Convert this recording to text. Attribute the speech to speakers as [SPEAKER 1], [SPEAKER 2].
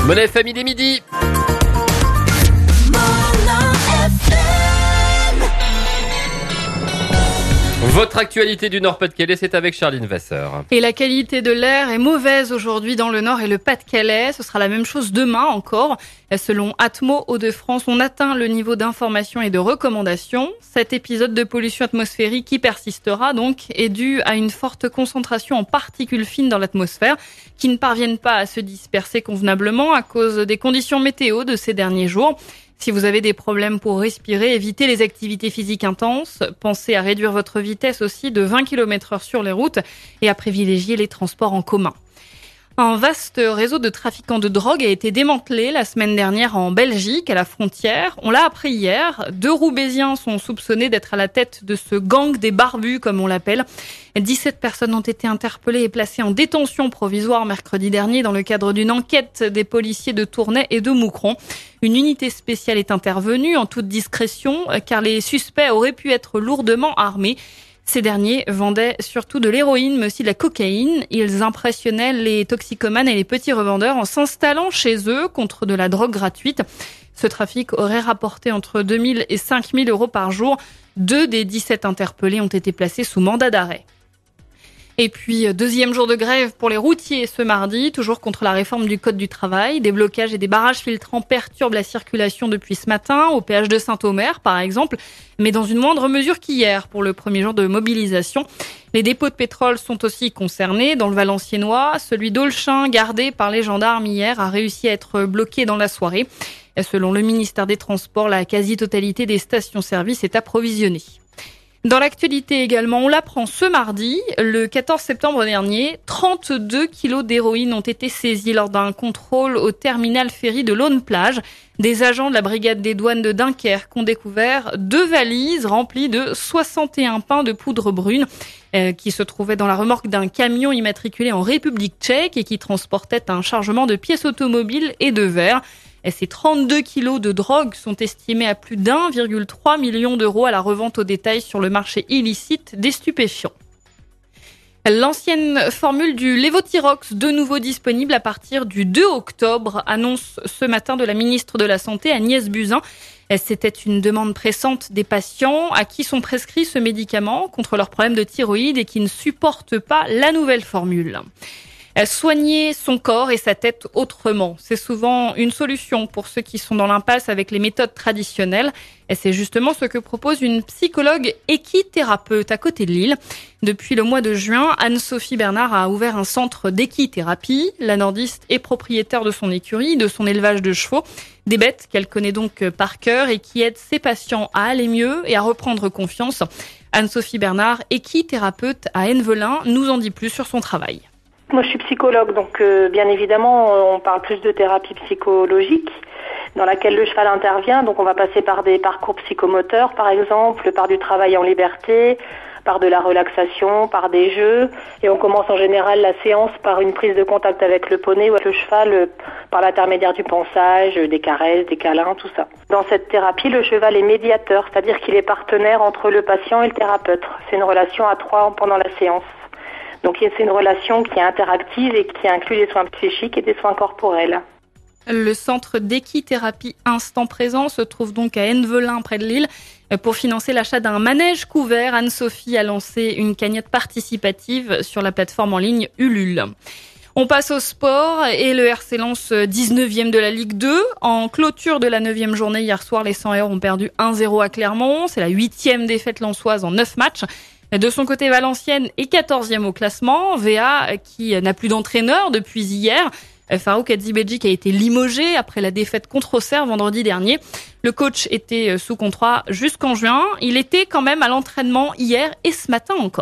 [SPEAKER 1] Monnaie Famille des Midi. Votre actualité du Nord-Pas-de-Calais, c'est avec Charline Vasseur.
[SPEAKER 2] Et la qualité de l'air est mauvaise aujourd'hui dans le Nord et le Pas-de-Calais. Ce sera la même chose demain encore. Selon Atmo Hauts-de-France, on atteint le niveau d'information et de recommandation. Cet épisode de pollution atmosphérique qui persistera donc est dû à une forte concentration en particules fines dans l'atmosphère qui ne parviennent pas à se disperser convenablement à cause des conditions météo de ces derniers jours. Si vous avez des problèmes pour respirer, évitez les activités physiques intenses. Pensez à réduire votre vitesse aussi de 20 km/h sur les routes et à privilégier les transports en commun. Un vaste réseau de trafiquants de drogue a été démantelé la semaine dernière en Belgique, à la frontière. On l'a appris hier. 2 Roubaisiens sont soupçonnés d'être à la tête de ce gang des barbus, comme on l'appelle. 17 personnes ont été interpellées et placées en détention provisoire mercredi dernier dans le cadre d'une enquête des policiers de Tournai et de Moucron. Une unité spéciale est intervenue en toute discrétion, car les suspects auraient pu être lourdement armés. Ces derniers vendaient surtout de l'héroïne, mais aussi de la cocaïne. Ils impressionnaient les toxicomanes et les petits revendeurs en s'installant chez eux contre de la drogue gratuite. Ce trafic aurait rapporté entre 2 000 et 5 000 euros par jour. 2 des 17 interpellés ont été placés sous mandat d'arrêt. Et puis, deuxième jour de grève pour les routiers ce mardi, toujours contre la réforme du Code du travail. Des blocages et des barrages filtrants perturbent la circulation depuis ce matin, au péage de Saint-Omer par exemple, mais dans une moindre mesure qu'hier pour le premier jour de mobilisation. Les dépôts de pétrole sont aussi concernés. Dans le Valenciennois, celui d'Aulchin, gardé par les gendarmes hier, a réussi à être bloqué dans la soirée. Et selon le ministère des Transports, la quasi-totalité des stations-service est approvisionnée. Dans l'actualité également, on l'apprend ce mardi, le 14 septembre dernier, 32 kilos d'héroïne ont été saisis lors d'un contrôle au terminal ferry de Laune-Plage. Des agents de la brigade des douanes de Dunkerque ont découvert 2 valises remplies de 61 pains de poudre brune qui se trouvaient dans la remorque d'un camion immatriculé en République tchèque et qui transportait un chargement de pièces automobiles et de verre. Et ces 32 kilos de drogue sont estimés à plus d'1,3 million d'euros à la revente au détail sur le marché illicite des stupéfiants. L'ancienne formule du Levothyrox, de nouveau disponible à partir du 2 octobre, annonce ce matin de la ministre de la Santé, Agnès Buzyn. C'était une demande pressante des patients à qui sont prescrits ce médicament contre leurs problèmes de thyroïde et qui ne supportent pas la nouvelle formule. Soigner son corps et sa tête autrement, c'est souvent une solution pour ceux qui sont dans l'impasse avec les méthodes traditionnelles. Et c'est justement ce que propose une psychologue équithérapeute à côté de Lille. Depuis le mois de juin, Anne-Sophie Bernard a ouvert un centre d'équithérapie. La nordiste est propriétaire de son écurie, de son élevage de chevaux. Des bêtes qu'elle connaît donc par cœur et qui aident ses patients à aller mieux et à reprendre confiance. Anne-Sophie Bernard, équithérapeute à Envelin, nous en dit plus sur son travail.
[SPEAKER 3] Moi, je suis psychologue, donc bien évidemment, on parle plus de thérapie psychologique dans laquelle le cheval intervient. Donc, on va passer par des parcours psychomoteurs, par exemple, par du travail en liberté, par de la relaxation, par des jeux. Et on commence en général la séance par une prise de contact avec le poney ou avec le cheval par l'intermédiaire du pansage, des caresses, des câlins, tout ça. Dans cette thérapie, le cheval est médiateur, c'est-à-dire qu'il est partenaire entre le patient et le thérapeute. C'est une relation à 3 pendant la séance. Donc c'est une relation qui est interactive et qui inclut des soins psychiques et des soins corporels.
[SPEAKER 2] Le centre d'équithérapie Instant Présent se trouve donc à Envelin, près de Lille. Pour financer l'achat d'un manège couvert, Anne-Sophie a lancé une cagnotte participative sur la plateforme en ligne Ulule. On passe au sport et le RC Lens 19e de la Ligue 2. En clôture de la 9e journée hier soir, les 100 ont perdu 1-0 à Clermont. C'est la 8e défaite lensoise en 9 matchs. De son côté, Valenciennes est 14e au classement. VA qui n'a plus d'entraîneur depuis hier. Farouk Adzibedjik a été limogé après la défaite contre Auxerre vendredi dernier. Le coach était sous contrat jusqu'en juin. Il était quand même à l'entraînement hier et ce matin encore.